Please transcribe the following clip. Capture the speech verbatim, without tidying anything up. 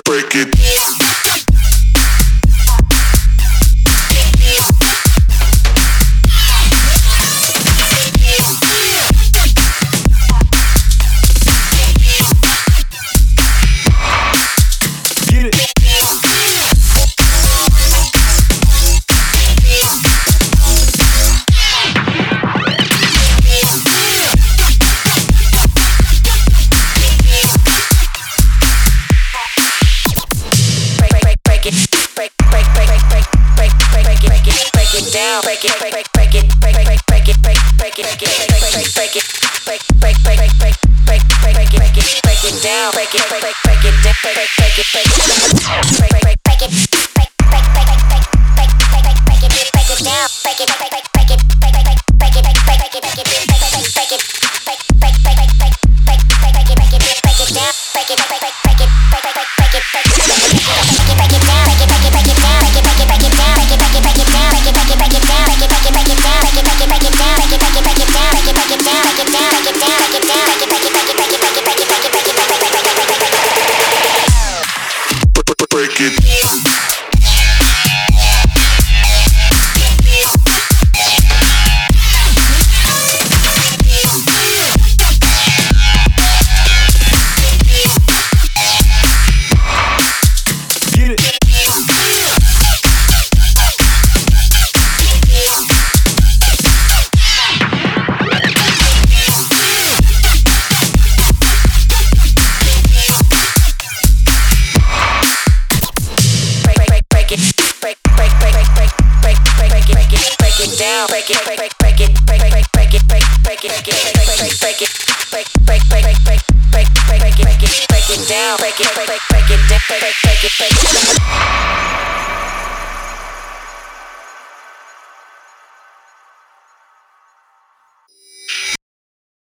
break it. Down, break it, break, break, break it, break, break, break it, break, break it, break it, break, break, break it, break, break, break, break, break, break, break, break it, break it, break it down, break it, break, break, break it, break, break, break it, break, break, break, break it, break, break, break, break, break, break, break, break it, break it down, break it, break, break, break it, break, break, break it, break, break, break it, break it, break, break, break it, break, break, break, break, break, break, break, break it, break it, break it down, break it, break, break, break it, break, break, break, break it, break, break it, break it down, break it, break it, break it down, break it, break it, break it down, break it, break it, break it down, break it, break it, break it down, break it, break it, break it down, break it, break it, break it down, break it, break it, break it down, break it, break it down, break it down, break it down, break it down, break it, break it, break it, break it, break it, break it, break it, break it, break it, break it, break it, break it, break it. Down, break it, break, break, break it, break, break, break it, break, break it, break it, break, break, break it, break, break, break, break, break, break, break, break it, break it, break it down, break it, break, break, break it, break, break, break it, break it.